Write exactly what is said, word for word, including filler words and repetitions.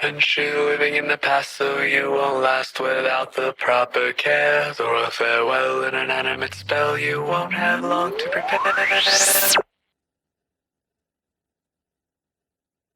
infantry living in the past, so you won't last without the proper care. Or a farewell, an inanimate spell, you won't have long to prepare.